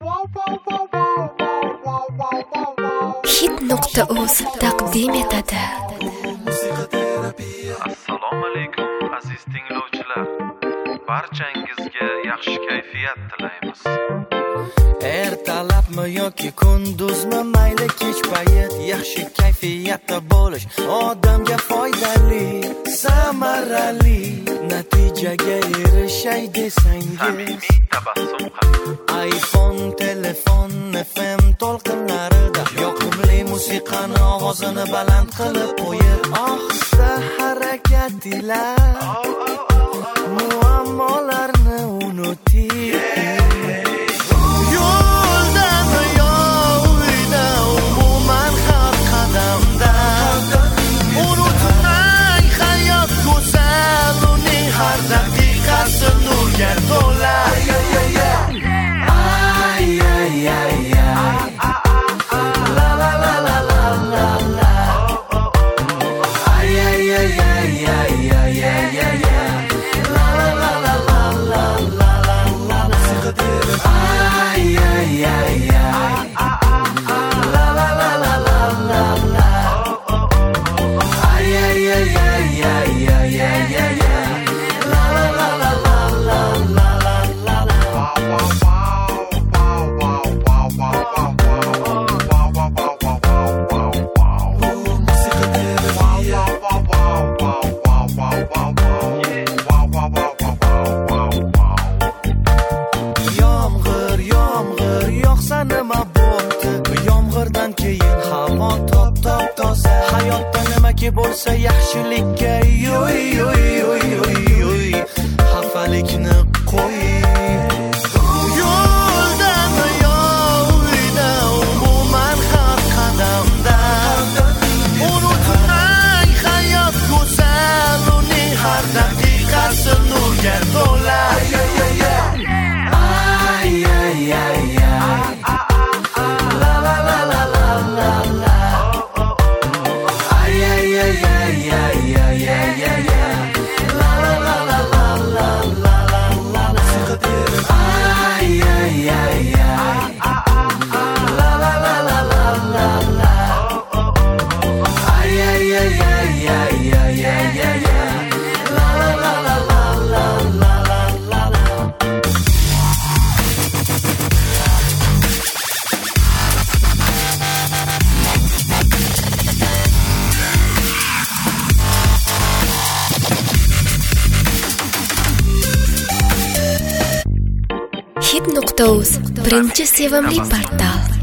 Hit.uz taqdim etadi. Assalomu alaykum aziz tinglovchilar. Barchangizga yaxshi kayfiyat tilaymiz. Ertalabmi yoki kunduzmi, mayli kech payt, yaxshi kayfiyatda bo'lish odamga foydali, samarali, natijaga erishay desangiz, Samimiy tabassum qilib, iPhone telefon FM to'lqinlarida yoqimli musiqani ovozini baland qilib qo'yib, ohista harakat ila muammolarni unuting. Nurga to'la. Ay ay ay ay. La la la la la la la. Ay ay ay ay ay ay ay ay. La la la la la la la la la. Ay ay ay ay. La la la la la la la. Ay ay ay ay ay ay ay ay. Yomg'irdan keyin havo top toza, hayotda nimaki bo'lsa yaxshilikka yo'y yo'y yo'y yo'y yo'y, xafalikni qo'y. Yo'ldami yo'yda, umuman har qadamda unutmang, hayot go'zal, uning har daqiqasi nurga to'la. Ay ay ay ay. Hit.uz birinchi sevimli portal.